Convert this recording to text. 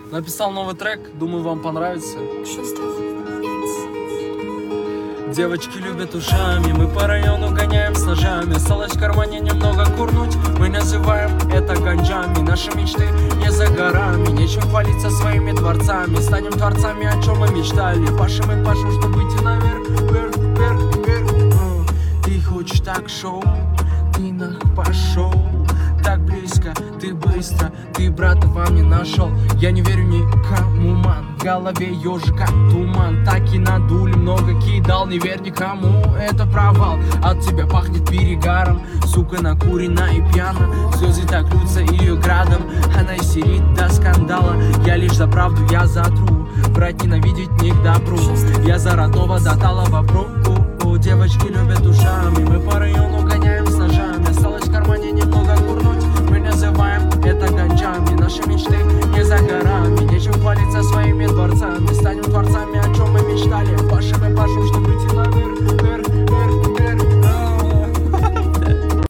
Написал новый трек, думаю, вам понравится. Шустов. Девочки любят ушами, мы по району гоняем с ножами. Осталось в кармане немного курнуть, мы называем это ганджами. Наши мечты не за горами, нечем хвалиться своими дворцами. Станем творцами, о чем мы мечтали. Пашем и пашем, чтобы выйти наверх, вверх, вверх, вверх. Ты хочешь так шоу, ты пошел. Так близко, ты быстро, ты брата во мне нашел. Я не верю никому, ман, в голове ежика туман. Так и надули, много кидал, не верь никому, это провал. От тебя пахнет перегаром, сука накурена и пьяна. Слезы так льются ее градом, она истерит до скандала. Я лишь за правду, я за тру, брать ненавидеть не к добру. Я за родного до талого пру. Девочки любят ушами, мы по району гоняем с ножами. Осталось в кармане немного курнуть, мы называем это ганджами. Наши мечты не за горами, нечем хвалиться своими